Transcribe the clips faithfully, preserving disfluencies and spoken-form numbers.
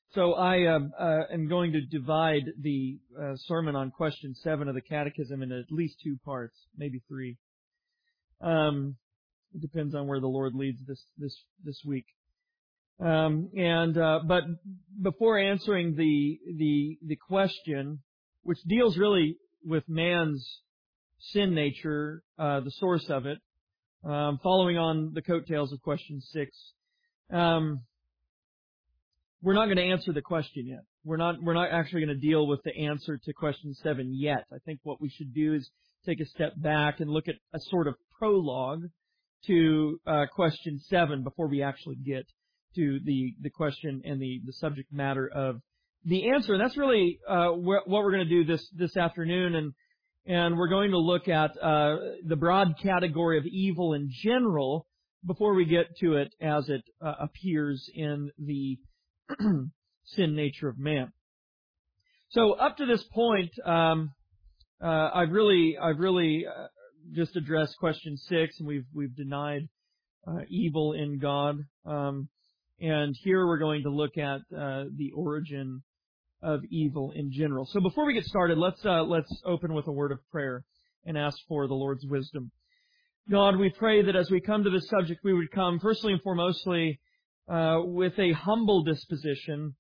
So I uh, uh, am going to divide the uh, sermon on question seven of the Catechism into at least two parts, maybe three. Um, it depends on where the Lord leads this this this week. Um, and uh, but before answering the the the question, which deals really with man's sin nature, uh, the source of it, um, following on the coattails of question six. Um, We're not going to answer the question yet. We're not, we're not actually going to deal with the answer to question seven yet. I think what we should do is take a step back and look at a sort of prologue to uh, question seven before we actually get to the, the question and the, the subject matter of the answer. And that's really uh, wh- what we're going to do this, this afternoon. And, and we're going to look at uh, the broad category of evil in general before we get to it as it uh, appears in the sin nature of man. So up to this point, um, uh, I've really, I've really uh, just addressed question six, and we've we've denied uh, evil in God. Um, and here we're going to look at uh, the origin of evil in general. So before we get started, let's uh, let's open with a word of prayer and ask for the Lord's wisdom. God, we pray that as we come to this subject, we would come firstly and foremostly Uh, with a humble disposition,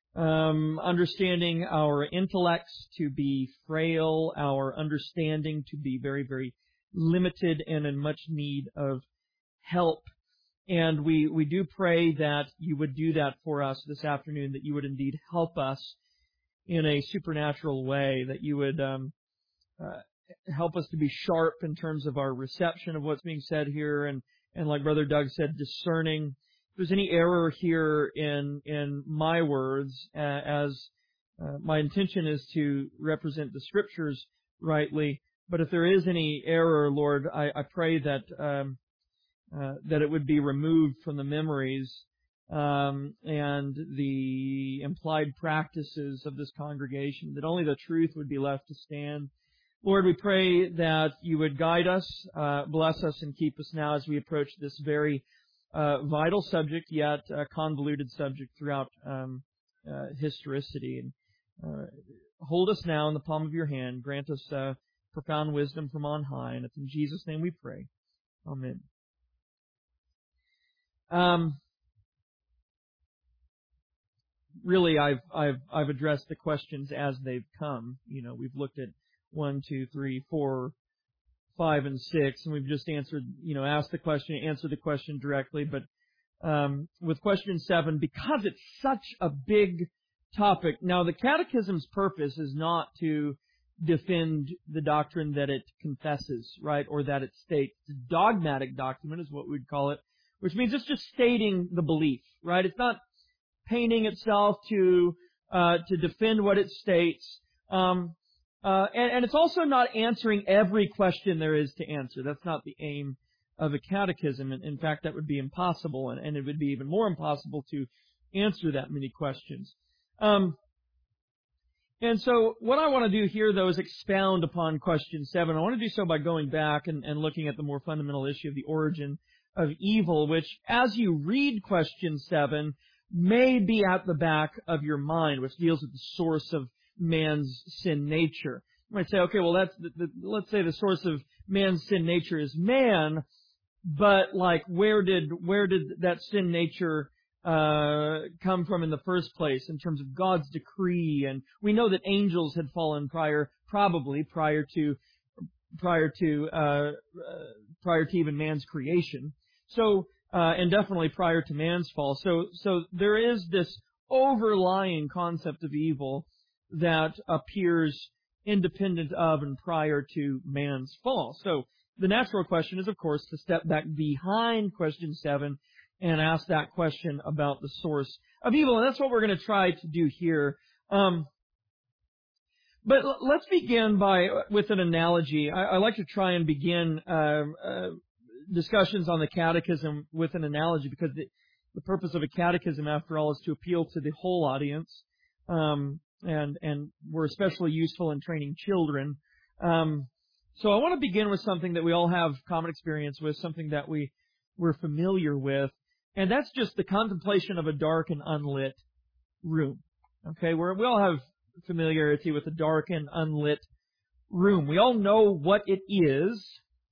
um, understanding our intellects to be frail, our understanding to be very, very limited and in much need of help. And we, we do pray that you would do that for us this afternoon, that you would indeed help us in a supernatural way, that you would um, uh, help us to be sharp in terms of our reception of what's being said here, and, and like Brother Doug said, discerning. If there's any error here in in my words, uh, as uh, my intention is to represent the Scriptures rightly, but if there is any error, Lord, I, I pray that um, uh, that it would be removed from the memories um, and the implied practices of this congregation, that only the truth would be left to stand. Lord, we pray that you would guide us, uh, bless us, and keep us now as we approach this very Uh, vital subject, yet a convoluted subject throughout um, uh, historicity. And uh, hold us now in the palm of your hand. Grant us uh, profound wisdom from on high. And it's in Jesus' name we pray. Amen. Um, really, I've I've I've addressed the questions as they've come. You know, we've looked at one, two, three, four, five and six, and we've just answered, you know, asked the question, answered the question directly. But um, with question seven, because it's such a big topic, now the Catechism's purpose is not to defend the doctrine that it confesses, right, or that it states. It's a dogmatic document is what we'd call it, which means it's just stating the belief, right? It's not painting itself to uh, to defend what it states. Um, Uh, and, and it's also not answering every question there is to answer. That's not the aim of a catechism. In, in fact, that would be impossible, and, and it would be even more impossible to answer that many questions. Um, and so what I want to do here, though, is expound upon question seven. I want to do so by going back and, and looking at the more fundamental issue of the origin of evil, which, as you read question seven, may be at the back of your mind, which deals with the source of man's sin nature. You might say, okay, well, that's the, the, let's say the source of man's sin nature is man, but like, where did where did that sin nature uh, come from in the first place in terms of God's decree? And we know that angels had fallen prior, probably prior to prior to uh, uh, prior to even man's creation. So, uh, and definitely prior to man's fall. So, so there is this overlying concept of evil that appears independent of and prior to man's fall. So the natural question is, of course, to step back behind question seven and ask that question about the source of evil. And that's what we're going to try to do here. Um, but l- let's begin by with an analogy. I, I like to try and begin uh, uh, discussions on the catechism with an analogy, because the, the purpose of a catechism, after all, is to appeal to the whole audience. Um, And, and we're especially useful in training children. Um, so I want to begin with something that we all have common experience with, something that we, we're familiar with, and that's just the contemplation of a dark and unlit room. Okay, we're, we all have familiarity with a dark and unlit room. We all know what it is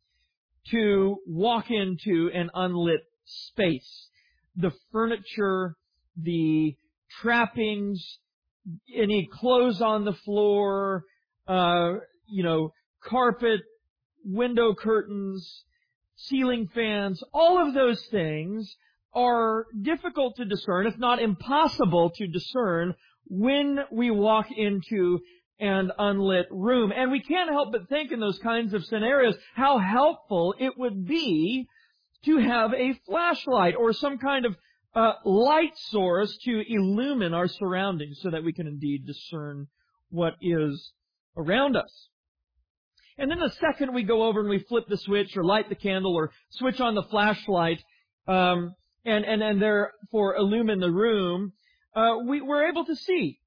to walk into an unlit space. The furniture, the trappings, any clothes on the floor, uh, you know, carpet, window curtains, ceiling fans, all of those things are difficult to discern, if not impossible to discern, when we walk into an unlit room. And we can't help but think in those kinds of scenarios how helpful it would be to have a flashlight or some kind of uh, light source to illumine our surroundings so that we can indeed discern what is around us. And then the second we go over and we flip the switch or light the candle or switch on the flashlight um, and, and, and therefore illumine the room, uh, we, we're able to see.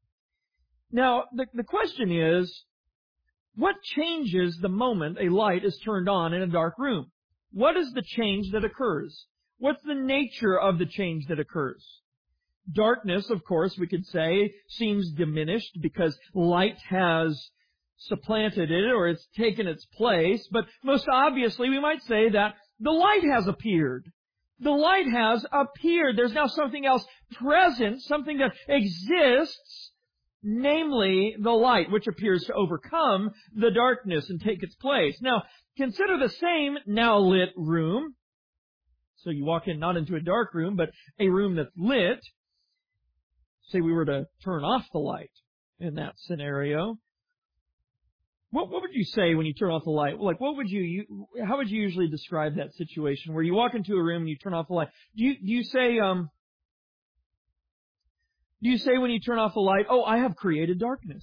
Now, the, the question is, what changes the moment a light is turned on in a dark room? What is the change that occurs? What's the nature of the change that occurs? Darkness, of course, we could say, seems diminished because light has supplanted it or it's taken its place. But most obviously, we might say that the light has appeared. The light has appeared. There's now something else present, something that exists, namely the light, which appears to overcome the darkness and take its place. Now, consider the same now lit room. So you walk in not into a dark room, but a room that's lit. Say we were to turn off the light in that scenario. What, what would you say when you turn off the light? Like, what would you, you, how would you usually describe that situation where you walk into a room and you turn off the light? Do you, do you say, um, do you say when you turn off the light, oh, I have created darkness.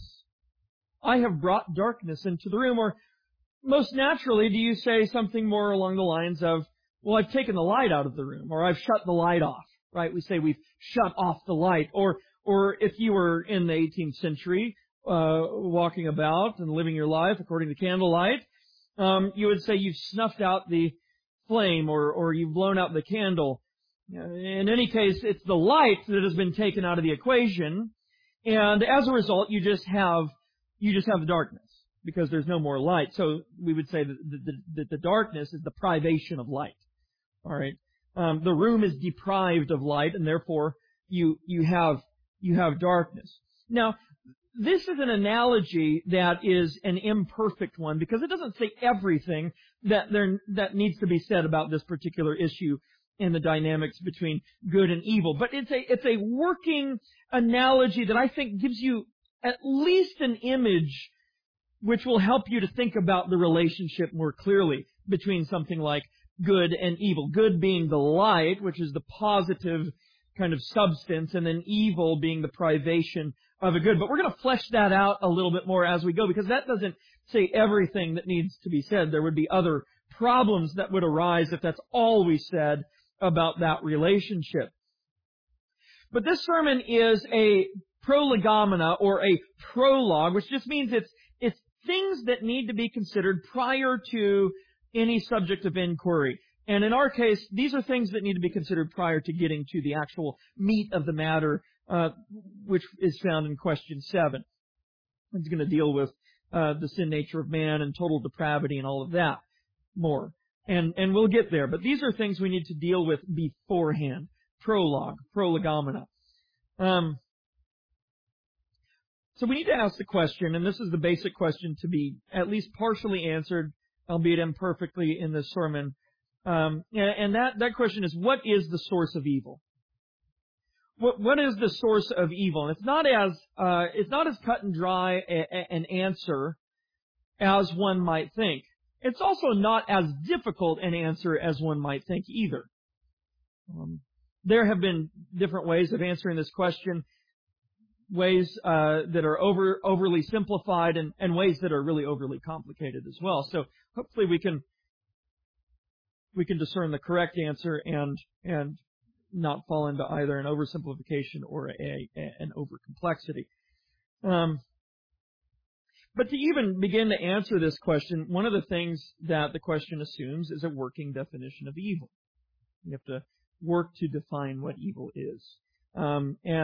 I have brought darkness into the room. Or most naturally, do you say something more along the lines of, well, I've taken the light out of the room, or I've shut the light off, right? We say we've shut off the light. Or, or if you were in the eighteenth century, uh, walking about and living your life according to candlelight, um, you would say you've snuffed out the flame, or, or you've blown out the candle. In any case, it's the light that has been taken out of the equation, and as a result, you just have, you just have the darkness, because there's no more light. So we would say that the, the, the darkness is the privation of light. All right, um, the room is deprived of light, and therefore you you have you have darkness. Now, this is an analogy that is an imperfect one because it doesn't say everything that there that needs to be said about this particular issue in the dynamics between good and evil. But it's a it's a working analogy that I think gives you at least an image which will help you to think about the relationship more clearly between something like good and evil. Good being the light, which is the positive kind of substance, and then evil being the privation of a good. But we're going to flesh that out a little bit more as we go, because that doesn't say everything that needs to be said. There would be other problems that would arise if that's all we said about that relationship. But this sermon is a prolegomena, or a prologue, which just means it's it's things that need to be considered prior to any subject of inquiry. And in our case, these are things that need to be considered prior to getting to the actual meat of the matter, uh, which is found in question seven. It's going to deal with uh, the sin nature of man and total depravity and all of that more. And and we'll get there. But these are things we need to deal with beforehand. Prologue, prolegomena. Um, so we need to ask the question, and this is the basic question to be at least partially answered, albeit imperfectly, in this sermon. Um, and, and that, that question is, what is the source of evil? What, what is the source of evil? And it's not as uh, it's not as cut and dry a, a, an answer as one might think. It's also not as difficult an answer as one might think either. Um, there have been different ways of answering this question, ways uh, that are over overly simplified, and, and ways that are really overly complicated as well. So hopefully we can we can discern the correct answer and and not fall into either an oversimplification or a, a an overcomplexity. Um, but to even begin to answer this question, one of the things that the question assumes is a working definition of evil. You have to work to define what evil is. Um, and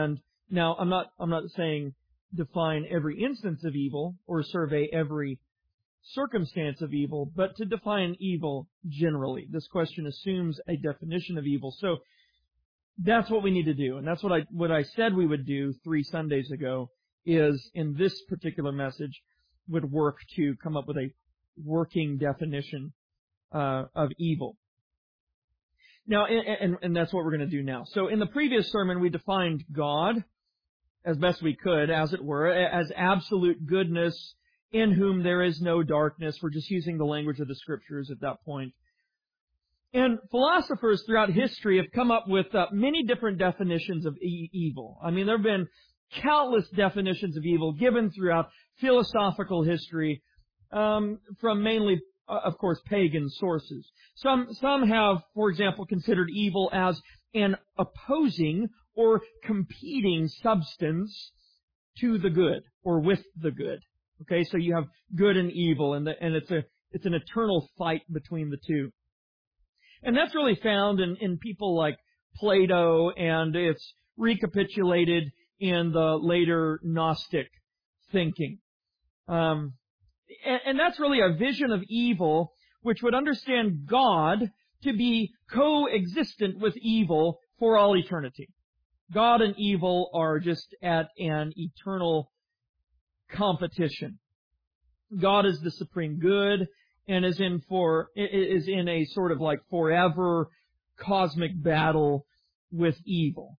Now, I'm not, I'm not saying define every instance of evil or survey every circumstance of evil, but to define evil generally. This question assumes a definition of evil. So that's what we need to do. And that's what I, what I said we would do three Sundays ago is in this particular message would work to come up with a working definition uh, of evil. Now, and, and, and that's what we're going to do now. So in the previous sermon, we defined God as best we could, as it were, as absolute goodness in whom there is no darkness. We're just using the language of the Scriptures at that point. And philosophers throughout history have come up with uh, many different definitions of e- evil. I mean, there have been countless definitions of evil given throughout philosophical history, um, from mainly, uh, of course, pagan sources. Some, some have, for example, considered evil as an opposing or competing substance to the good, or with the good. Okay, so you have good and evil, and, the, and it's a it's an eternal fight between the two. And that's really found in, in people like Plato, and it's recapitulated in the later Gnostic thinking. Um, and, and that's really a vision of evil which would understand God to be coexistent with evil for all eternity. God and evil are just at an eternal competition. God is the supreme good and is in for is in a sort of like forever cosmic battle with evil.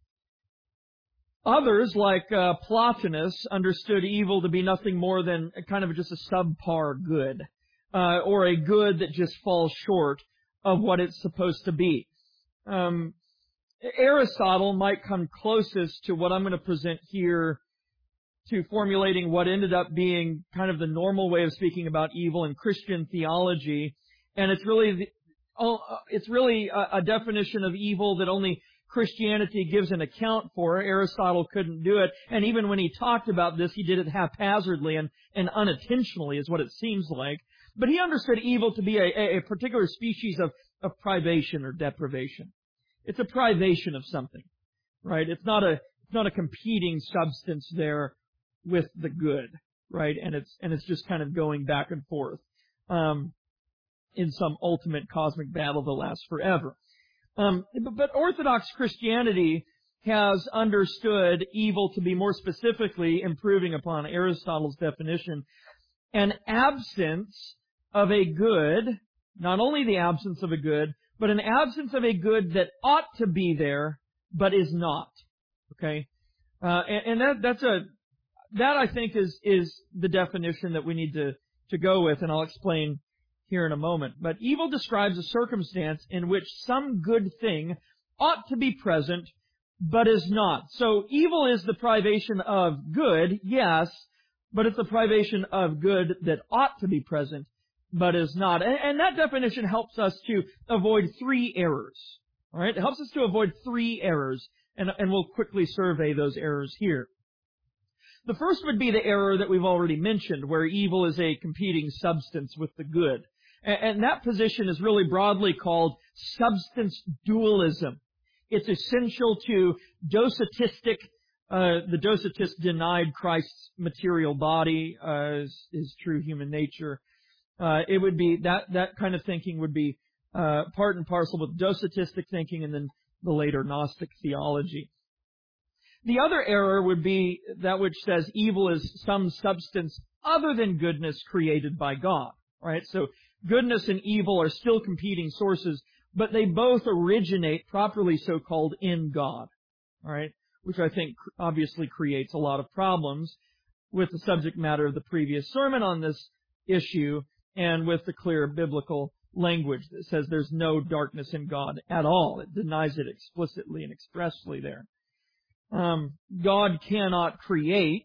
Others, like uh, Plotinus, understood evil to be nothing more than kind of just a subpar good, uh, or a good that just falls short of what it's supposed to be. Um, Aristotle might come closest to what I'm going to present here, to formulating what ended up being kind of the normal way of speaking about evil in Christian theology, and it's really the, oh, it's really a, a definition of evil that only Christianity gives an account for. Aristotle couldn't do it, and even when he talked about this, he did it haphazardly and, and unintentionally, is what it seems like. But he understood evil to be a, a particular species of, of privation or deprivation. It's a privation of something, right? It's not a it's not a competing substance there with the good, right? And it's and it's just kind of going back and forth um, in some ultimate cosmic battle that lasts forever. Um, but, but Orthodox Christianity has understood evil to be more specifically, improving upon Aristotle's definition, an absence of a good, not only the absence of a good, but an absence of a good that ought to be there, but is not. Okay? Uh, and, and that, that's a, that I think is, is the definition that we need to, to go with, and I'll explain here in a moment. But evil describes a circumstance in which some good thing ought to be present, but is not. So evil is the privation of good, yes, but it's the privation of good that ought to be present, but is not. And, and that definition helps us to avoid three errors. All right? It helps us to avoid three errors, and, and we'll quickly survey those errors here. The first would be the error that we've already mentioned, where evil is a competing substance with the good. And, and that position is really broadly called substance dualism. It's essential to docetistic. Uh, the Docetists denied Christ's material body uh, as his true human nature. Uh, it would be that that kind of thinking would be uh, part and parcel with Docetistic thinking, and then the later Gnostic theology. The other error would be that which says evil is some substance other than goodness created by God. Right? So goodness and evil are still competing sources, but they both originate, properly so called, in God. All right? Which I think obviously creates a lot of problems with the subject matter of the previous sermon on this issue, and with the clear biblical language that says there's no darkness in God at all. It denies it explicitly and expressly there. Um, God cannot create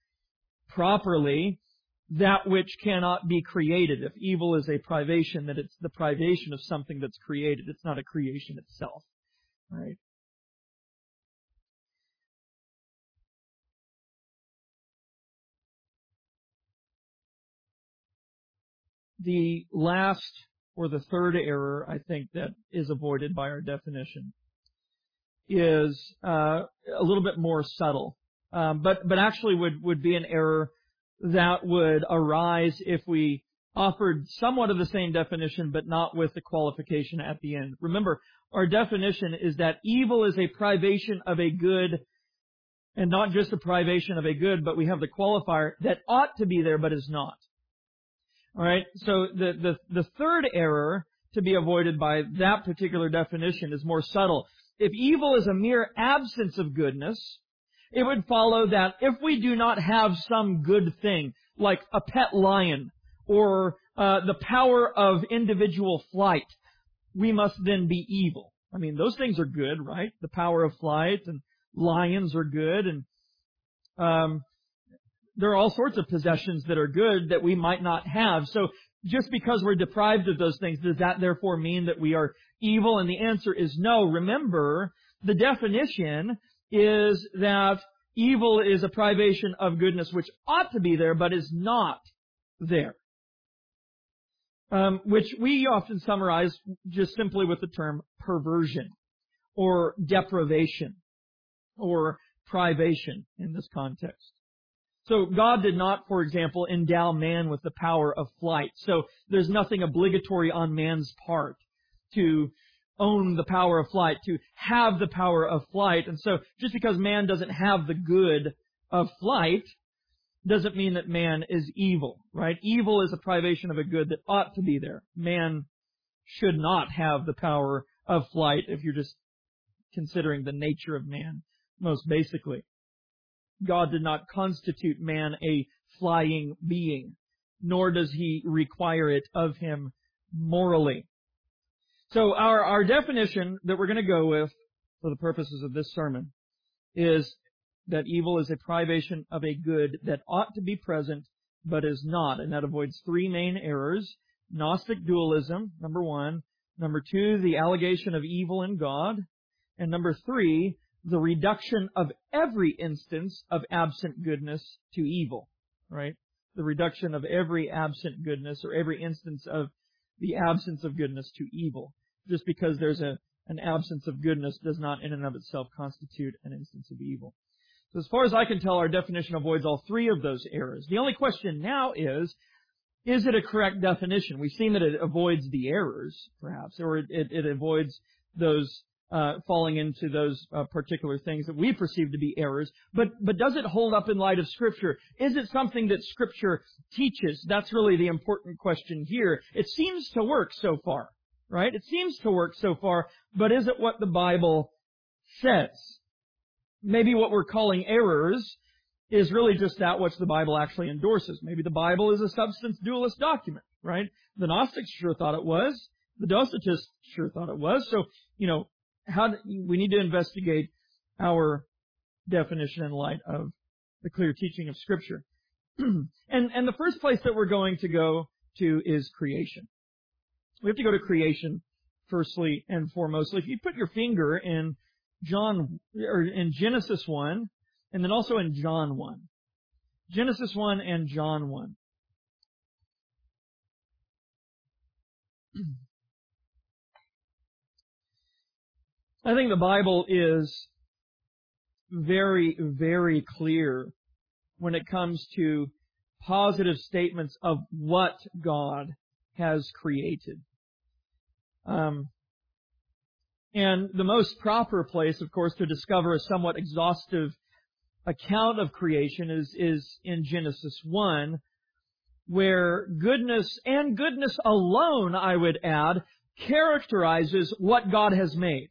properly that which cannot be created. If evil is a privation, that it's the privation of something that's created. It's not a creation itself. Right? The last, or the third error, I think, that is avoided by our definition is uh, a little bit more subtle, um, but but actually would would be an error that would arise if we offered somewhat of the same definition, but not with the qualification at the end. Remember, our definition is that evil is a privation of a good, and not just a privation of a good, but we have the qualifier that ought to be there but is not. All right. So the the the third error to be avoided by that particular definition is more subtle. If evil is a mere absence of goodness, it would follow that if we do not have some good thing, like a pet lion or uh, the power of individual flight, we must then be evil. I mean, those things are good, right? The power of flight and lions are good, and um, there are all sorts of possessions that are good that we might not have. So just because we're deprived of those things, does that therefore mean that we are evil? And the answer is no. Remember, the definition is that evil is a privation of goodness which ought to be there but is not there. Um, which we often summarize just simply with the term perversion or deprivation or privation in this context. So God did not, for example, endow man with the power of flight. So there's nothing obligatory on man's part to own the power of flight, to have the power of flight. And so just because man doesn't have the good of flight doesn't mean that man is evil, right? Evil is a privation of a good that ought to be there. Man should not have the power of flight if you're just considering the nature of man, most basically. God did not constitute man a flying being, nor does He require it of him morally. So our, our definition that we're going to go with for the purposes of this sermon is that evil is a privation of a good that ought to be present but is not. And that avoids three main errors. Gnostic dualism, number one. Number two, the allegation of evil in God. And number three, the reduction of every instance of absent goodness to evil. Right? The reduction of every absent goodness or every instance of the absence of goodness to evil. Just because there's a, an absence of goodness does not in and of itself constitute an instance of evil. So as far as I can tell, our definition avoids all three of those errors. The only question now is, is it a correct definition? We've seen that it avoids the errors, perhaps, or it, it, it avoids those uh, falling into those uh, particular things that we perceive to be errors. But but does it hold up in light of Scripture? Is it something that Scripture teaches? That's really the important question here. It seems to work so far, right? It seems to work so far, but is it what the Bible says? Maybe what we're calling errors is really just that which the Bible actually endorses. Maybe the Bible is a substance dualist document, right? The Gnostics sure thought it was. The Docetists sure thought it was. So, you know, how do, we need to investigate our definition in light of the clear teaching of Scripture. and and the first place that we're going to go to is creation. We have to go to creation firstly and foremostly. If you put your finger in John, or in Genesis one, and then also in John one. Genesis one and John one. I think the Bible is very, very clear when it comes to positive statements of what God has created. Um, And the most proper place, of course, to discover a somewhat exhaustive account of creation is, is in Genesis one, where goodness, and goodness alone, I would add, characterizes what God has made.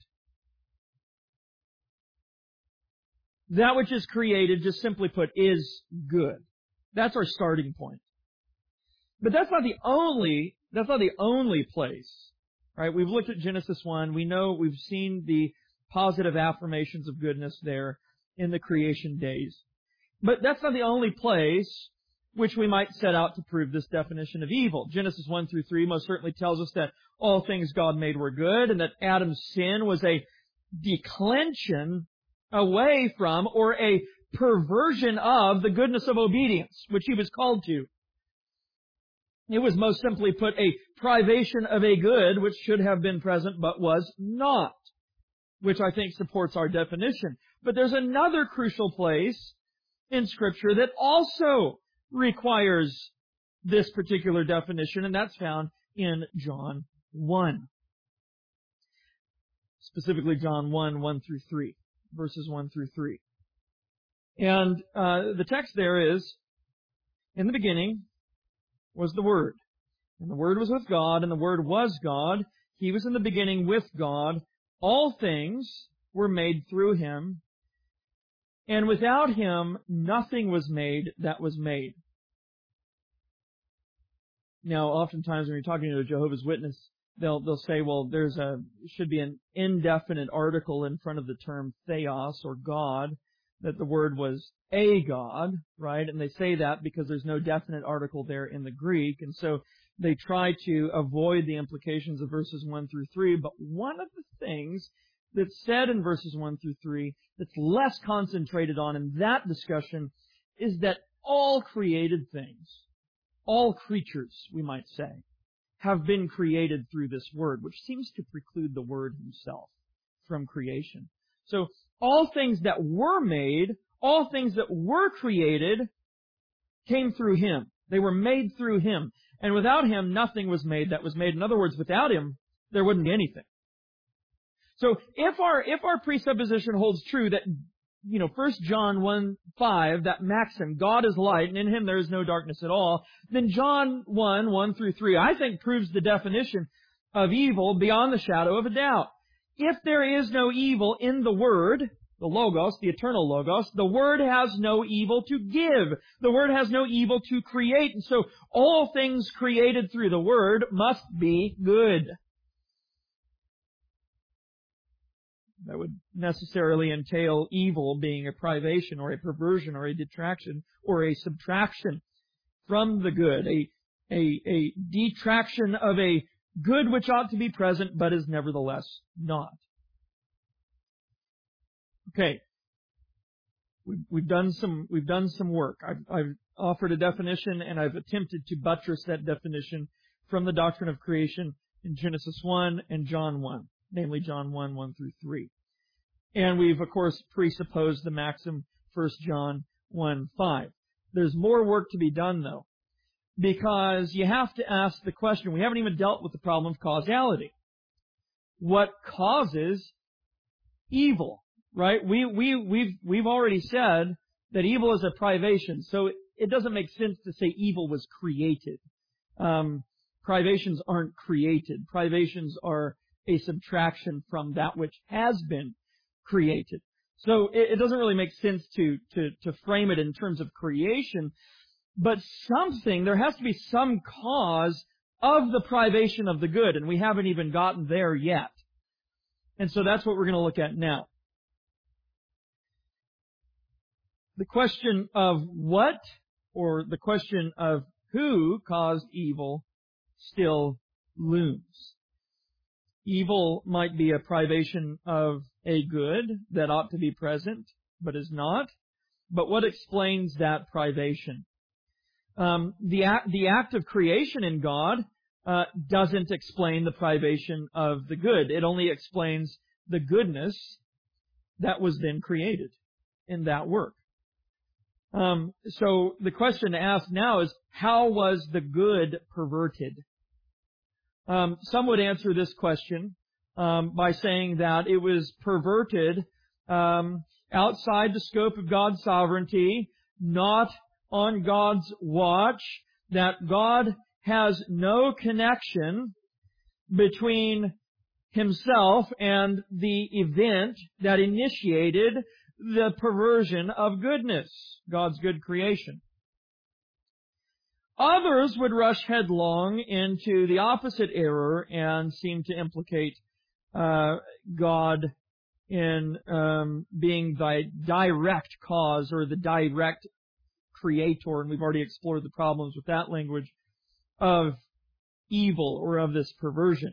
That which is created, just simply put, is good. That's our starting point. But that's not the only, that's not the only place. Right, we've looked at Genesis one. We know we've seen the positive affirmations of goodness there in the creation days. But that's not the only place which we might set out to prove this definition of evil. Genesis one through three most certainly tells us that all things God made were good and that Adam's sin was a declension away from or a perversion of the goodness of obedience, which he was called to. It was most simply put a privation of a good which should have been present but was not. which I think supports our definition. But there's another crucial place in Scripture that also requires this particular definition, and that's found in John one. Specifically John one, one through three. Verses one through three. And uh, the text there is, in the beginning was the Word. And the Word was with God, and the Word was God. He was in the beginning with God. All things were made through Him. And without Him, nothing was made that was made. Now, oftentimes when you're talking to a Jehovah's Witness, they'll they'll say, well, there's a should be an indefinite article in front of the term theos or God, that the word was a God, right? And they say that because there's no definite article there in the Greek, and so they try to avoid the implications of verses one through three. But one of the things that's said in verses one through three that's less concentrated on in that discussion is that all created things, all creatures, we might say, have been created through this Word, which seems to preclude the Word Himself from creation. So all things that were made, all things that were created, came through Him. They were made through Him. And without Him, nothing was made that was made. In other words, without Him, there wouldn't be anything. So if our, if our presupposition holds true that, you know, First John one five, that maxim, God is light, and in Him there is no darkness at all, then John one, one through three, I think proves the definition of evil beyond the shadow of a doubt. If there is no evil in the Word, the Logos, the eternal Logos, the Word has no evil to give. The Word has no evil to create. And so all things created through the Word must be good. That would necessarily entail evil being a privation or a perversion or a detraction or a subtraction from the good, a, a, a detraction of a good which ought to be present but is nevertheless not. Okay, we've, we've done some we've done some work. I've, I've offered a definition and I've attempted to buttress that definition from the doctrine of creation in Genesis one and John one. Namely John one, one through three. And we've, of course, presupposed the maxim First John one, five. There's more work to be done, though, because you have to ask the question, we haven't even dealt with the problem of causality. What causes evil, right? We, we, we've, we've already said that evil is a privation, so it doesn't make sense to say evil was created. Um, privations aren't created. Privations are a subtraction from that which has been created. So it, it doesn't really make sense to, to, to frame it in terms of creation, but something, there has to be some cause of the privation of the good, and we haven't even gotten there yet. And so that's what we're going to look at now. The question of what, or the question of who caused evil still looms. Evil might be a privation of a good that ought to be present, but is not. But what explains that privation? Um, the, act, the act of creation in God uh, doesn't explain the privation of the good. It only explains the goodness that was then created in that work. Um, so the question to ask now is, how was the good perverted? Um, some would answer this question um, by saying that it was perverted um, outside the scope of God's sovereignty, not on God's watch, that God has no connection between Himself and the event that initiated the perversion of goodness, God's good creation. Others would rush headlong into the opposite error and seem to implicate uh, God in um, being the direct cause or the direct creator, and we've already explored the problems with that language, of evil or of this perversion.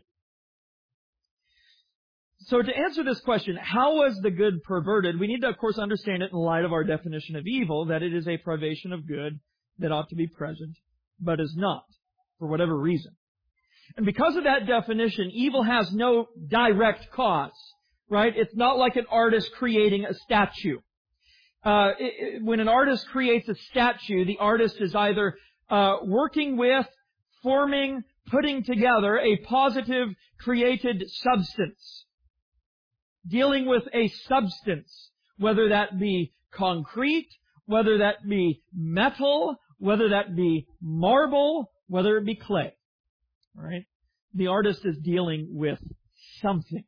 So to answer this question, how was the good perverted, we need to, of course, understand it in light of our definition of evil, that it is a privation of good that ought to be present, but is not, for whatever reason. And because of that definition, evil has no direct cause. right? It's not like an artist creating a statue. Uh, it, it, when an artist creates a statue, the artist is either uh, working with, forming, putting together a positive created substance, dealing with a substance, whether that be concrete, whether that be metal, whether that be marble, whether it be clay. All right? The artist is dealing with something.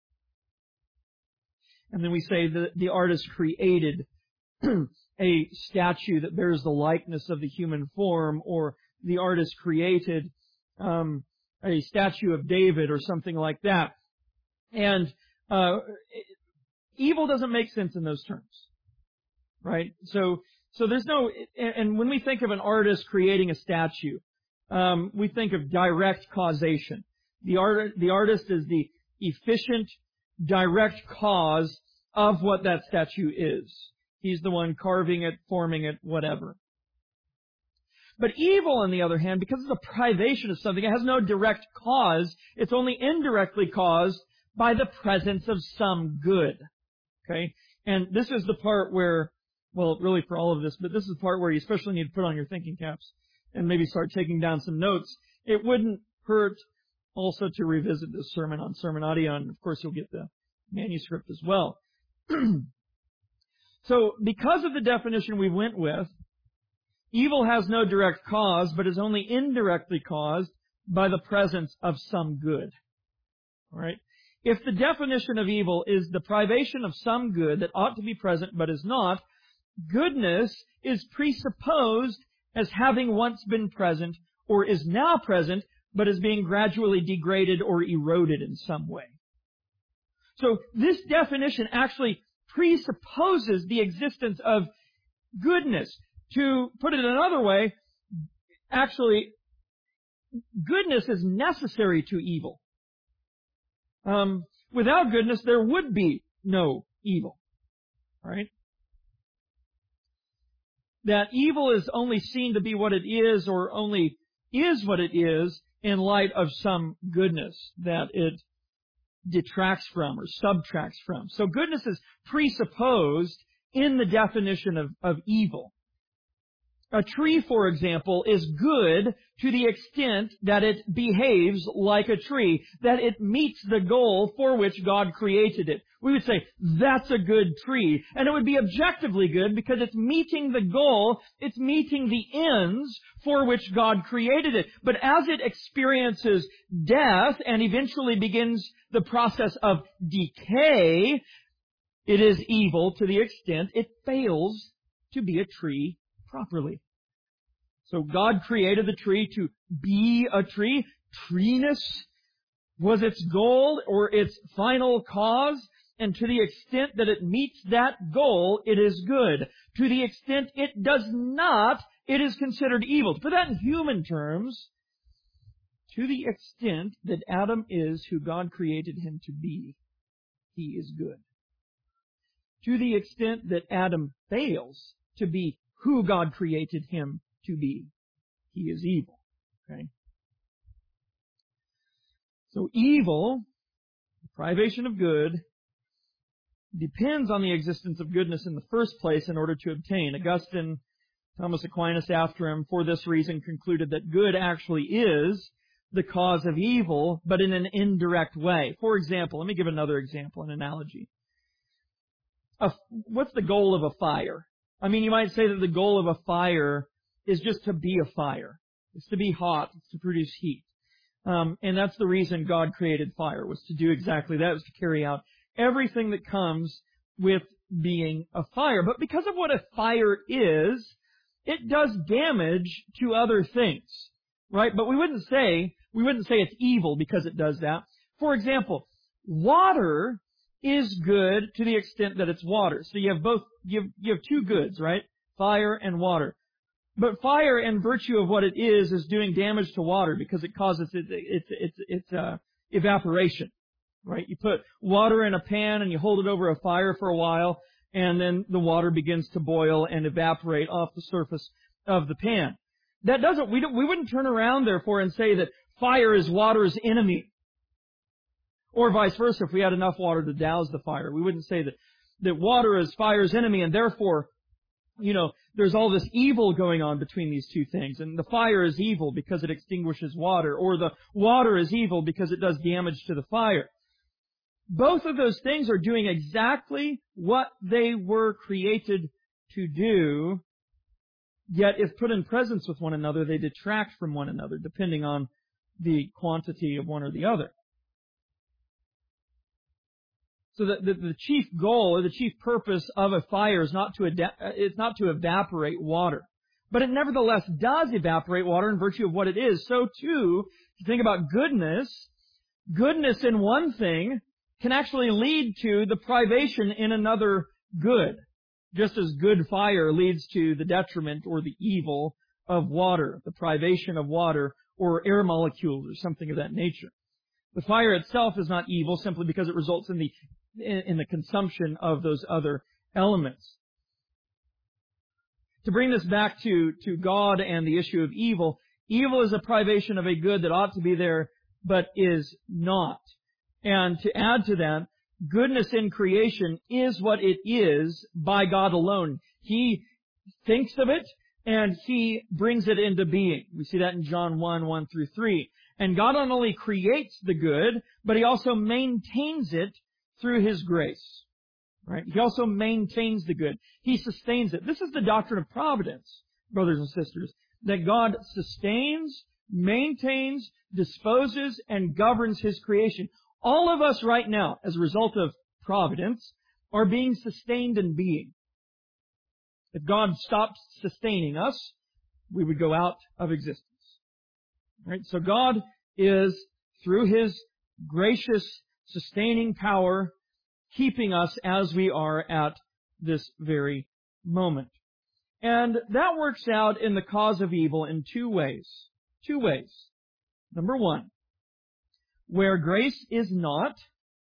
And then we say that the artist created a statue that bears the likeness of the human form, or the artist created um, a statue of David or something like that. And uh, evil doesn't make sense in those terms, right? So, so there's no. And when we think of an artist creating a statue, um, we think of direct causation. The art, the artist is the efficient, direct cause of what that statue is. He's the one carving it, forming it, whatever. But evil, on the other hand, because it's a privation of something, it has no direct cause. It's only indirectly caused by the presence of some good. Okay? And this is the part where, well, really for all of this, but this is the part where you especially need to put on your thinking caps and maybe start taking down some notes. It wouldn't hurt also to revisit this sermon on Sermon Audio, and of course you'll get the manuscript as well. So, because of the definition we went with, evil has no direct cause, but is only indirectly caused by the presence of some good. All right? If the definition of evil is the privation of some good that ought to be present but is not, goodness is presupposed as having once been present or is now present but is being gradually degraded or eroded in some way. So this definition actually presupposes the existence of goodness. To put it another way, actually, goodness is necessary to evil. Um, without goodness, there would be no evil. All right? That evil is only seen to be what it is, or only is what it is, in light of some goodness that it detracts from or subtracts from. So goodness is presupposed in the definition of, of evil. A tree, for example, is good to the extent that it behaves like a tree, that it meets the goal for which God created it. We would say, that's a good tree. And it would be objectively good because it's meeting the goal, it's meeting the ends for which God created it. But as it experiences death and eventually begins the process of decay, it is evil to the extent it fails to be a tree properly. So God created the tree to be a tree. Treeness was its goal or its final cause. And to the extent that it meets that goal, it is good. To the extent it does not, it is considered evil. To put that in human terms, to the extent that Adam is who God created him to be, he is good. To the extent that Adam fails to be who God created him to be, he is evil. Okay? So evil, privation of good, depends on the existence of goodness in the first place in order to obtain. Augustine, Thomas Aquinas after him, for this reason concluded that good actually is the cause of evil, but in an indirect way. For example, let me give another example, an analogy. A, what's the goal of a fire? I mean, you might say that the goal of a fire is just to be a fire. It's to be hot. It's to produce heat. Um, and that's the reason God created fire, was to do exactly that, was to carry out everything that comes with being a fire. But because of what a fire is, it does damage to other things, right? But we wouldn't say, we wouldn't say it's evil because it does that. For example, water is good to the extent that it's water. So you have both, you have, you have two goods, right? Fire and water. But fire, in virtue of what it is, is doing damage to water because it causes its, its, its, its uh, evaporation, right? You put water in a pan and you hold it over a fire for a while, and then the water begins to boil and evaporate off the surface of the pan. That doesn't, we don't, we wouldn't turn around therefore and say that fire is water's enemy. Or vice versa, if we had enough water to douse the fire. We wouldn't say that, that water is fire's enemy and therefore, you know, there's all this evil going on between these two things. And the fire is evil because it extinguishes water, or the water is evil because it does damage to the fire. Both of those things are doing exactly what they were created to do, yet if put in presence with one another, they detract from one another, depending on the quantity of one or the other. So the, the, the chief goal or the chief purpose of a fire is not to ad- it's not to evaporate water. But it nevertheless does evaporate water in virtue of what it is. So too, if you think about goodness, goodness in one thing can actually lead to the privation in another good. Just as good fire leads to the detriment or the evil of water, the privation of water or air molecules or something of that nature. The fire itself is not evil simply because it results in the in, in the consumption of those other elements. To bring this back to, to God and the issue of evil, evil is a privation of a good that ought to be there, but is not. And to add to that, goodness in creation is what it is by God alone. He thinks of it, and He brings it into being. We see that in John one, one through three. And God not only creates the good, but He also maintains it through His grace. Right? He also maintains the good. He sustains it. This is the doctrine of providence, brothers and sisters, that God sustains, maintains, disposes, and governs His creation. All of us right now, as a result of providence, are being sustained in being. If God stopped sustaining us, we would go out of existence. Right? So God is, through His gracious, sustaining power, keeping us as we are at this very moment. And that works out in the cause of evil in two ways. Two ways. Number one, where grace is not,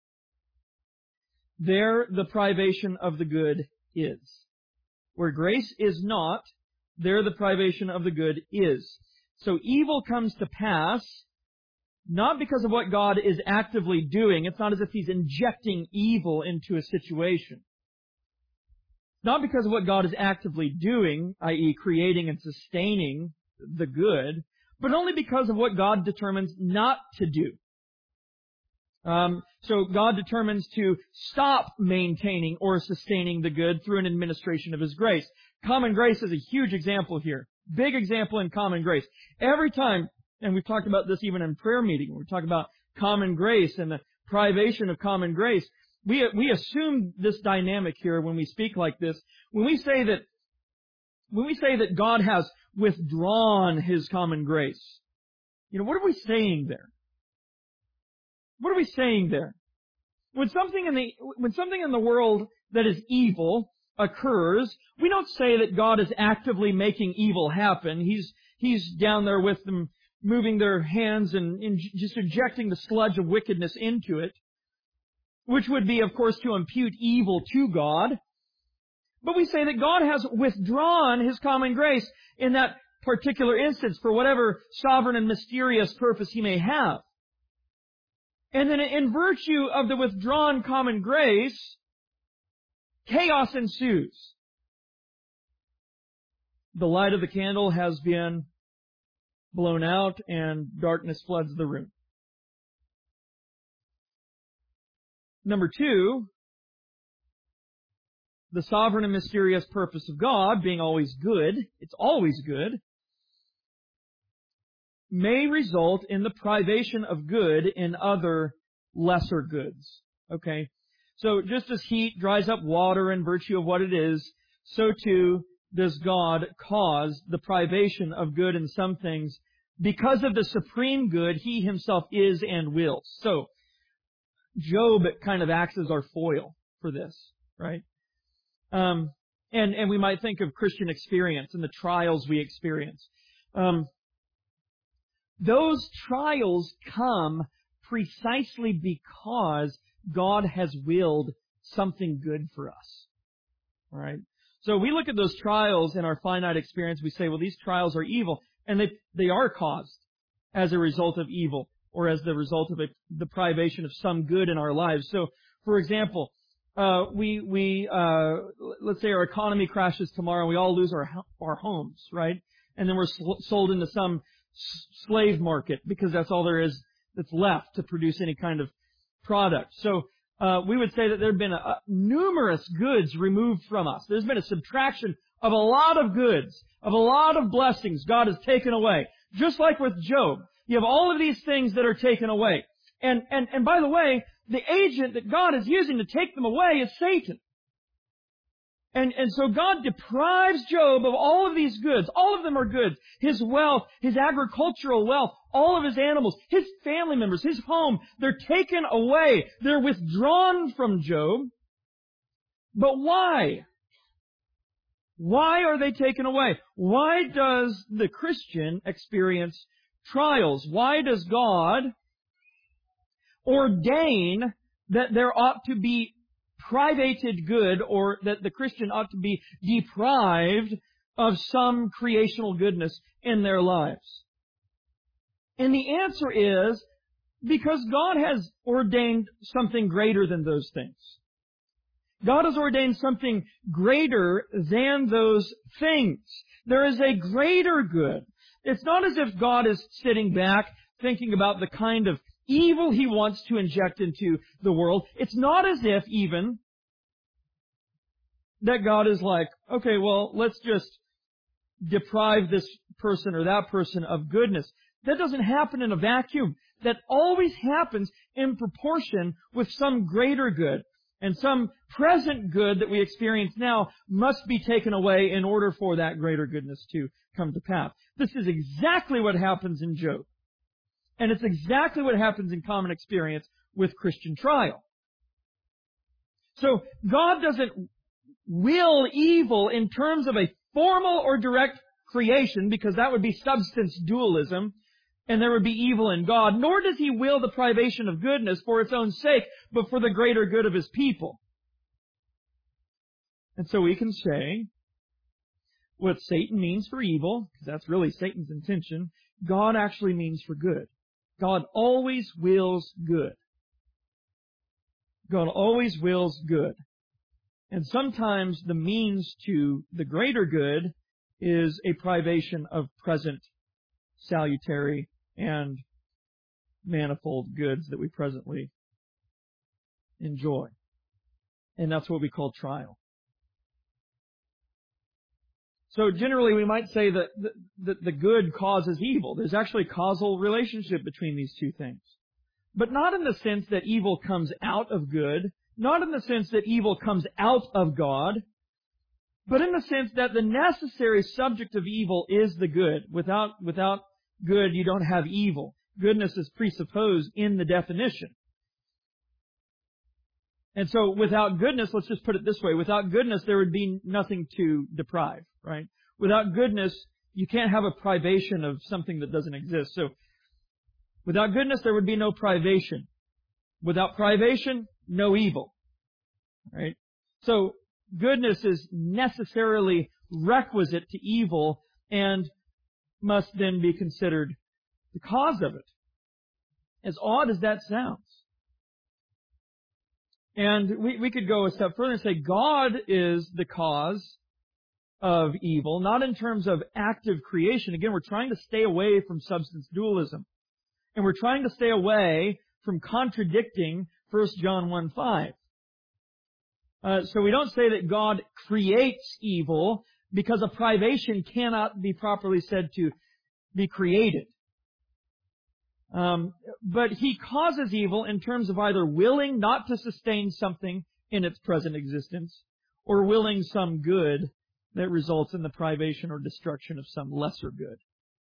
there the privation of the good is. Where grace is not, there the privation of the good is. So evil comes to pass not because of what God is actively doing. It's not as if He's injecting evil into a situation. Not because of what God is actively doing, that is creating and sustaining the good, but only because of what God determines not to do. Um, so God determines to stop maintaining or sustaining the good through an administration of His grace. Common grace is a huge example here. Big example in common grace. Every time, and we've talked about this even in prayer meeting, when we talk about common grace and the privation of common grace, we we assume this dynamic here when we speak like this. When we say that when we say that God has withdrawn His common grace, you know, what are we saying there? What are we saying there? When something in the when something in the world that is evil occurs, we don't say that God is actively making evil happen. He's He's down there with them, moving their hands and, and just injecting the sludge of wickedness into it, which would be, of course, to impute evil to God. But we say that God has withdrawn His common grace in that particular instance for whatever sovereign and mysterious purpose He may have. And then in virtue of the withdrawn common grace, chaos ensues. The light of the candle has been blown out and darkness floods the room. Number two, the sovereign and mysterious purpose of God, being always good, it's always good, may result in the privation of good in other lesser goods. Okay? So just as heat dries up water in virtue of what it is, so too does God cause the privation of good in some things because of the supreme good He Himself is and wills. So, Job kind of acts as our foil for this, right? Um, and, and we might think of Christian experience and the trials we experience. Um, those trials come precisely because God has willed something good for us. All right? So we look at those trials in our finite experience, we say, well, these trials are evil. And they, they are caused as a result of evil. or as the result of a, the privation of some good in our lives. So, for example, uh, we, we, uh, let's say our economy crashes tomorrow and we all lose our, our homes, right? And then we're sl- sold into some s- slave market because that's all there is that's left to produce any kind of product. So, uh, we would say that there have been a, a, numerous goods removed from us. There's been a subtraction of a lot of goods, of a lot of blessings God has taken away. Just like with Job. You have all of these things that are taken away. And, and, and by the way, the agent that God is using to take them away is Satan. And, and so God deprives Job of all of these goods. All of them are goods. His wealth, his agricultural wealth, all of his animals, his family members, his home, they're taken away. They're withdrawn from Job. But why? Why are they taken away? Why does the Christian experience trials? Why does God ordain that there ought to be privated good, or that the Christian ought to be deprived of some creational goodness in their lives? And the answer is because God has ordained something greater than those things. God has ordained something greater than those things. There is a greater good. It's not as if God is sitting back thinking about the kind of evil He wants to inject into the world. It's not as if even that God is like, okay, well, let's just deprive this person or that person of goodness. That doesn't happen in a vacuum. That always happens in proportion with some greater good. And some present good that we experience now must be taken away in order for that greater goodness to come to pass. This is exactly what happens in Job. And it's exactly what happens in common experience with Christian trial. So God doesn't will evil in terms of a formal or direct creation, because that would be substance dualism, and there would be evil in God, nor does He will the privation of goodness for its own sake, but for the greater good of His people. And so we can say what Satan means for evil, because that's really Satan's intention, God actually means for good. God always wills good. God always wills good. And sometimes the means to the greater good is a privation of present salutary and manifold goods that we presently enjoy. And that's what we call trial. So generally we might say that the, that the good causes evil. There's actually a causal relationship between these two things. But not in the sense that evil comes out of good, not in the sense that evil comes out of God, but in the sense that the necessary subject of evil is the good. Without, without good, you don't have evil. Goodness is presupposed in the definition. And so without goodness, let's just put it this way, without goodness there would be nothing to deprive, right? Without goodness, you can't have a privation of something that doesn't exist. So without goodness, there would be no privation. Without privation, no evil, right? So goodness is necessarily requisite to evil and must then be considered the cause of it. As odd as that sounds. And we, we could go a step further and say God is the cause of evil, not in terms of active creation. Again, we're trying to stay away from substance dualism. And we're trying to stay away from contradicting First John one five. Uh, so we don't say that God creates evil, because a privation cannot be properly said to be created. Um, but He causes evil in terms of either willing not to sustain something in its present existence, or willing some good that results in the privation or destruction of some lesser good.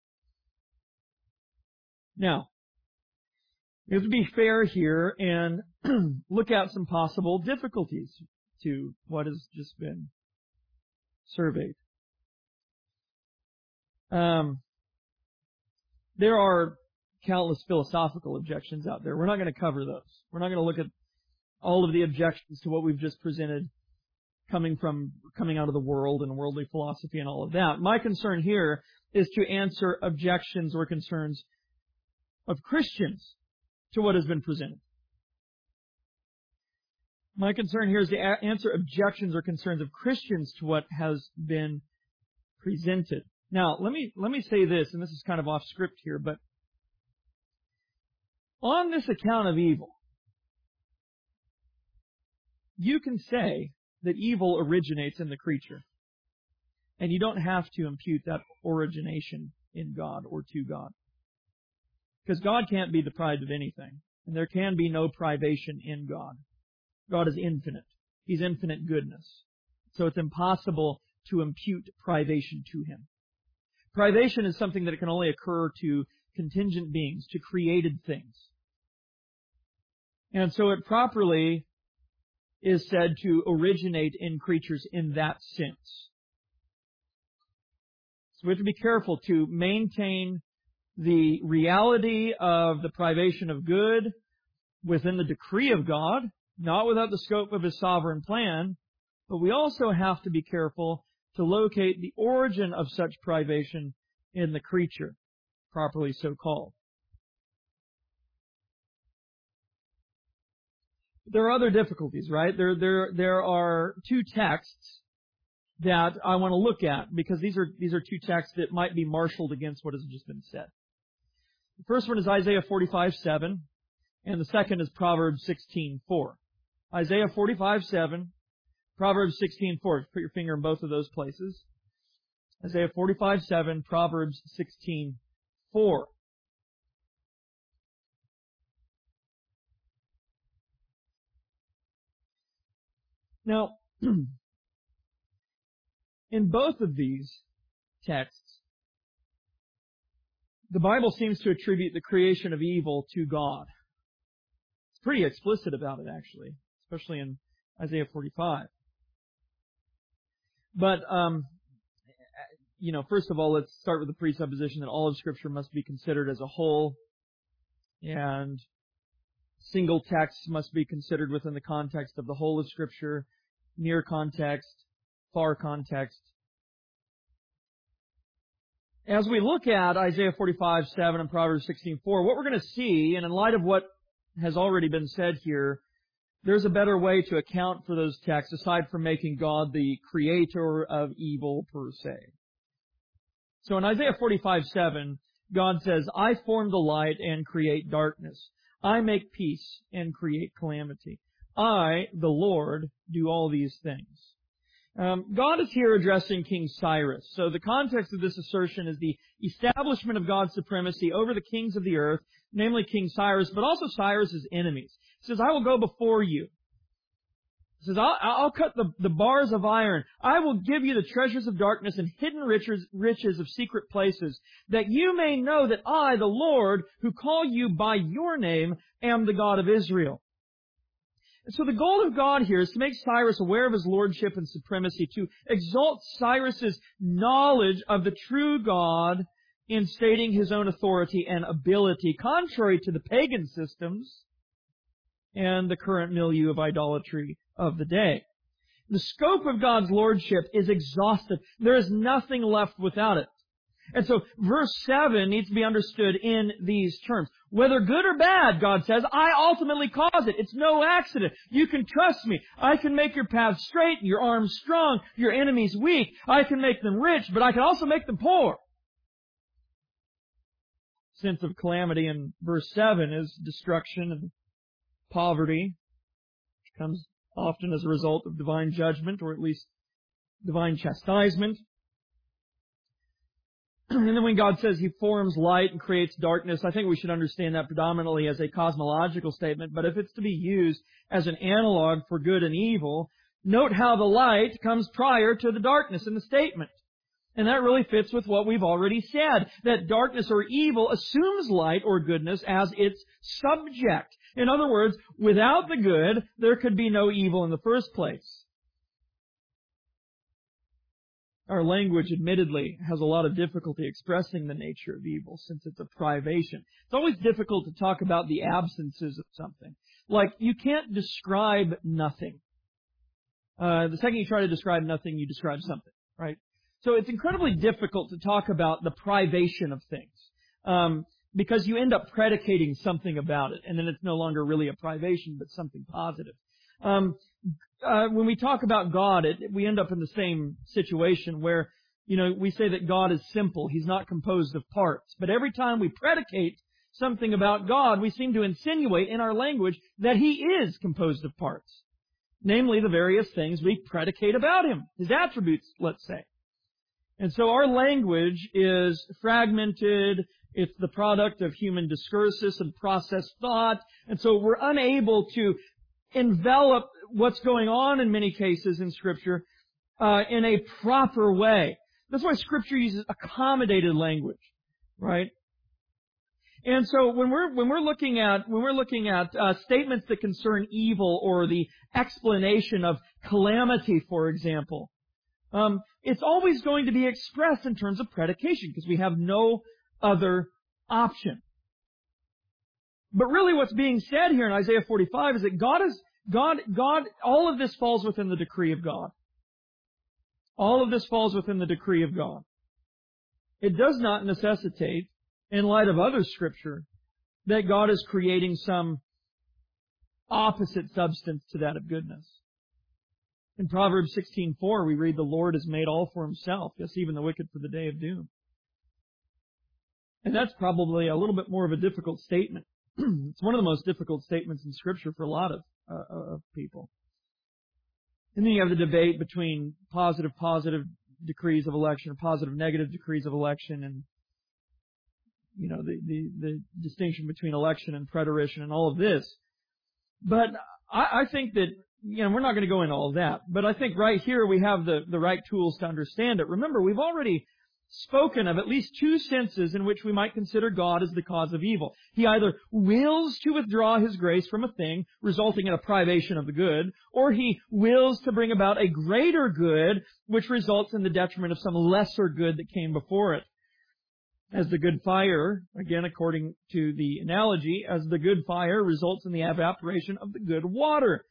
Now, we have to be fair here and look at some possible difficulties to what has just been surveyed. Um, there are countless philosophical objections out there. We're not going to cover those. We're not going to look at all of the objections to what we've just presented coming from, coming out of the world and worldly philosophy and all of that. My concern here is to answer objections or concerns of Christians to what has been presented. My concern here is to a- answer objections or concerns of Christians to what has been presented. Now, let me let me say this, and this is kind of off script here, but on this account of evil, you can say that evil originates in the creature. And you don't have to impute that origination in God or to God. Because God can't be deprived of anything. And there can be no privation in God. God is infinite. He's infinite goodness. So it's impossible to impute privation to Him. Privation is something that can only occur to contingent beings, to created things. And so it properly is said to originate in creatures in that sense. So we have to be careful to maintain the reality of the privation of good within the decree of God, not without the scope of His sovereign plan, but we also have to be careful to locate the origin of such privation in the creature, properly so called. There are other difficulties, right? There, there, there are two texts that I want to look at, because these are these are two texts that might be marshaled against what has just been said. The first one is Isaiah forty-five seven, and the second is Proverbs sixteen four. Isaiah forty-five seven, Proverbs sixteen four. Put your finger in both of those places. Isaiah forty-five seven, Proverbs sixteen four. Now, in both of these texts, the Bible seems to attribute the creation of evil to God. It's pretty explicit about it, actually, especially in Isaiah forty-five. But, um, you know, first of all, let's start with the presupposition that all of Scripture must be considered as a whole, and single texts must be considered within the context of the whole of Scripture, near context, far context. As we look at Isaiah forty-five seven and Proverbs sixteen four, what we're going to see, and in light of what has already been said here, there's a better way to account for those texts aside from making God the creator of evil per se. So in Isaiah forty-five seven, God says, I form the light and create darkness. I make peace and create calamity. I, the Lord, do all these things. Um, God is here addressing King Cyrus. So the context of this assertion is the establishment of God's supremacy over the kings of the earth, namely King Cyrus, but also Cyrus's enemies. He says, I will go before you. He says, I'll, I'll cut the, the bars of iron. I will give you the treasures of darkness and hidden riches, riches of secret places, that you may know that I, the Lord, who call you by your name, am the God of Israel. And so the goal of God here is to make Cyrus aware of his lordship and supremacy, to exalt Cyrus's knowledge of the true God in stating his own authority and ability, contrary to the pagan systems and the current milieu of idolatry of the day. The scope of God's lordship is exhaustive. There is nothing left without it. And so verse seven needs to be understood in these terms. Whether good or bad, God says, I ultimately cause it. It's no accident. You can trust me. I can make your path straight, your arms strong, your enemies weak. I can make them rich, but I can also make them poor. Sense of calamity in verse seven is destruction and poverty, which comes often as a result of divine judgment, or at least divine chastisement. And then when God says He forms light and creates darkness, I think we should understand that predominantly as a cosmological statement. But if it's to be used as an analog for good and evil, note how the light comes prior to the darkness in the statement. And that really fits with what we've already said, that darkness or evil assumes light or goodness as its subject. In other words, without the good, there could be no evil in the first place. Our language, admittedly, has a lot of difficulty expressing the nature of evil, since it's a privation. It's always difficult to talk about the absences of something. Like, you can't describe nothing. Uh, the second you try to describe nothing, you describe something, right? So it's incredibly difficult to talk about the privation of things. Um, because you end up predicating something about it, and then it's no longer really a privation, but something positive. Um, uh, when we talk about God, it, we end up in the same situation where, you know, we say that God is simple. He's not composed of parts. But every time we predicate something about God, we seem to insinuate in our language that He is composed of parts. Namely, the various things we predicate about Him. His attributes, let's say. And so our language is fragmented. It's the product of human discursus and processed thought. And so we're unable to envelop what's going on in many cases in Scripture uh, in a proper way. That's why Scripture uses accommodated language, right? And so when we're when we're looking at when we're looking at uh, statements that concern evil or the explanation of calamity, for example, um, it's always going to be expressed in terms of predication because we have no other option. But really, what's being said here in Isaiah forty-five is that God is God. God. All of this falls within the decree of God. All of this falls within the decree of God. It does not necessitate, in light of other Scripture, that God is creating some opposite substance to that of goodness. In Proverbs sixteen four, we read, "The Lord has made all for Himself, yes, even the wicked for the day of doom." And that's probably a little bit more of a difficult statement. It's one of the most difficult statements in Scripture for a lot of, uh, of people. And then you have the debate between positive, positive decrees of election or positive, negative decrees of election, and you know the, the, the distinction between election and preterition and all of this. But I, I think that, you know, we're not going to go into all of that. But I think right here we have the, the right tools to understand it. Remember, we've already spoken of at least two senses in which we might consider God as the cause of evil. He either wills to withdraw His grace from a thing, resulting in a privation of the good, or He wills to bring about a greater good, which results in the detriment of some lesser good that came before it. As the good fire, again according to the analogy, as the good fire results in the evaporation of the good water.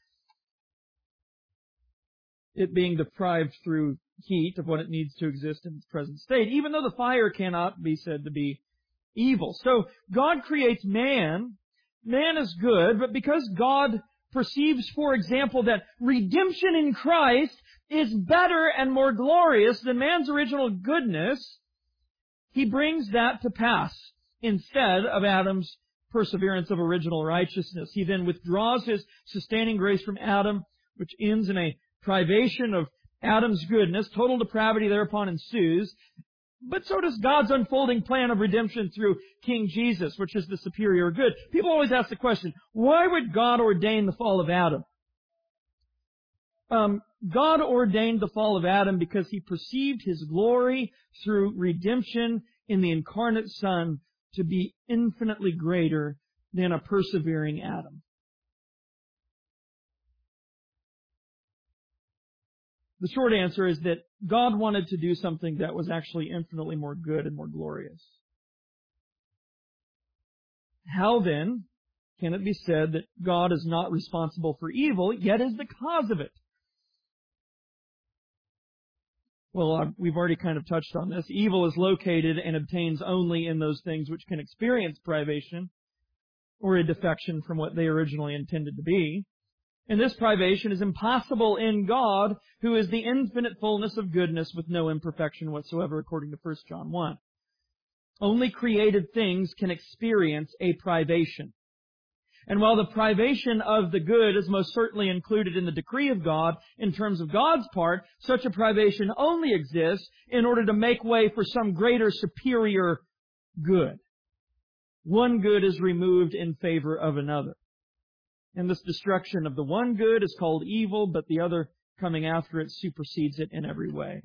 It being deprived through heat of what it needs to exist in its present state, even though the fire cannot be said to be evil. So God creates man. Man is good, but because God perceives, for example, that redemption in Christ is better and more glorious than man's original goodness, He brings that to pass instead of Adam's perseverance of original righteousness. He then withdraws His sustaining grace from Adam, which ends in a privation of Adam's goodness. Total depravity thereupon ensues. But so does God's unfolding plan of redemption through King Jesus, which is the superior good. People always ask the question, why would God ordain the fall of Adam? Um, God ordained the fall of Adam because He perceived His glory through redemption in the incarnate Son to be infinitely greater than a persevering Adam. The short answer is that God wanted to do something that was actually infinitely more good and more glorious. How then can it be said that God is not responsible for evil, yet is the cause of it? Well, uh, we've already kind of touched on this. Evil is located and obtains only in those things which can experience privation or a defection from what they originally intended to be. And this privation is impossible in God, who is the infinite fullness of goodness with no imperfection whatsoever, according to First John one. Only created things can experience a privation. And while the privation of the good is most certainly included in the decree of God, in terms of God's part, such a privation only exists in order to make way for some greater, superior good. One good is removed in favor of another. And this destruction of the one good is called evil, but the other coming after it supersedes it in every way.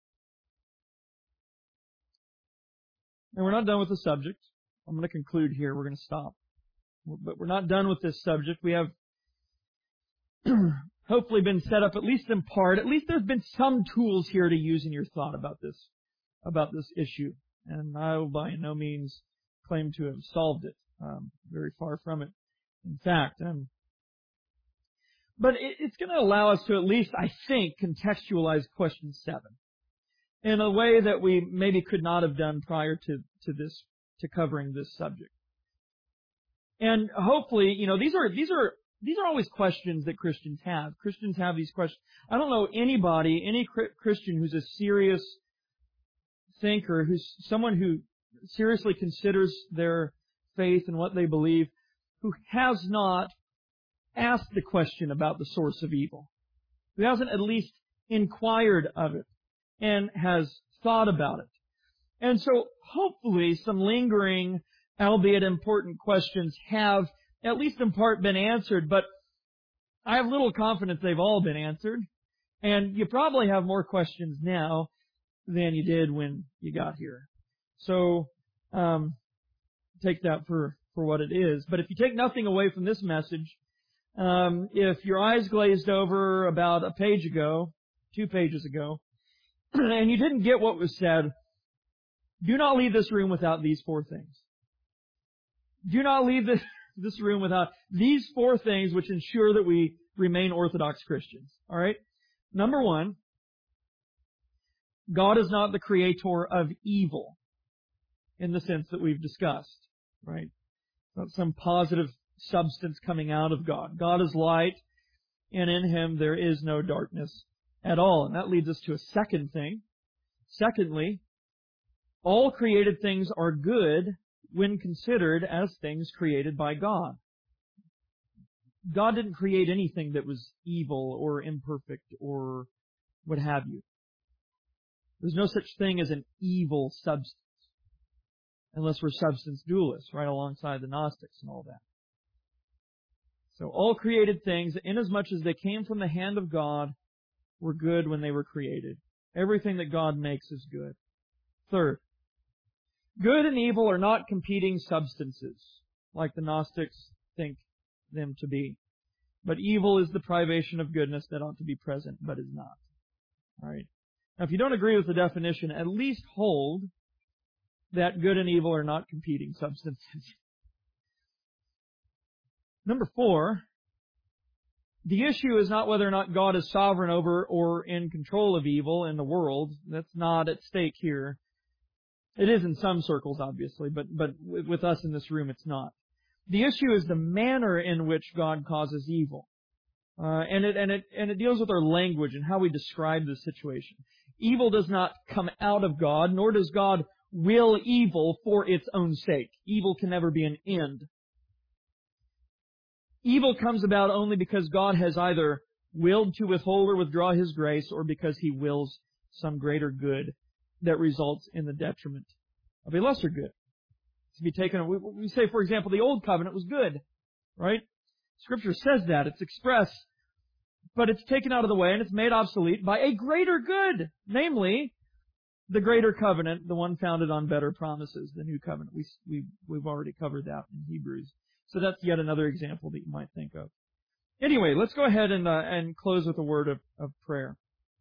And we're not done with the subject. I'm going to conclude here. We're going to stop. But we're not done with this subject. We have hopefully been set up, at least in part. At least there's been some tools here to use in your thought about this, about this issue. And I will by no means claim to have solved it. Um, very far from it. In fact, um, but it, it's going to allow us to at least, I think, contextualize question seven in a way that we maybe could not have done prior to, to this to covering this subject. And hopefully, you know, these are, these are, these are always questions that Christians have. Christians have these questions. I don't know anybody, any Christian who's a serious thinker, who's someone who seriously considers their faith and what they believe, who has not asked the question about the source of evil, who hasn't at least inquired of it and has thought about it. And so hopefully some lingering, albeit important questions have at least in part been answered, but I have little confidence they've all been answered. And you probably have more questions now than you did when you got here. So, um, take that for, for what it is. But if you take nothing away from this message, um, if your eyes glazed over about a page ago, two pages ago, and you didn't get what was said, do not leave this room without these four things. Do not leave this, this room without these four things which ensure that we remain Orthodox Christians. All right? Number one, God is not the creator of evil in the sense that we've discussed. Right? Not some positive substance coming out of God. God is light, and in Him there is no darkness at all. And that leads us to a second thing. Secondly, all created things are good when considered as things created by God. God didn't create anything that was evil or imperfect or what have you. There's no such thing as an evil substance, unless we're substance dualists, right alongside the Gnostics and all that. So all created things, inasmuch as they came from the hand of God, were good when they were created. Everything that God makes is good. Third, good and evil are not competing substances, like the Gnostics think them to be. But evil is the privation of goodness that ought to be present, but is not. All right. Now, if you don't agree with the definition, at least hold that good and evil are not competing substances. Number four, the issue is not whether or not God is sovereign over or in control of evil in the world. That's not at stake here. It is in some circles, obviously, but, but with us in this room, it's not. The issue is the manner in which God causes evil. Uh, and it, and it, and it deals with our language and how we describe the situation. Evil does not come out of God, nor does God will evil for its own sake. Evil can never be an end. Evil comes about only because God has either willed to withhold or withdraw His grace, or because He wills some greater good that results in the detriment of a lesser good. To be taken, we, we say, for example, the Old Covenant was good, right? Scripture says that. It's expressed. But it's taken out of the way and it's made obsolete by a greater good, namely the greater covenant, the one founded on better promises, the new covenant. We, we, we've already covered that in Hebrews. So that's yet another example that you might think of. Anyway, let's go ahead and, uh, and close with a word of, of prayer.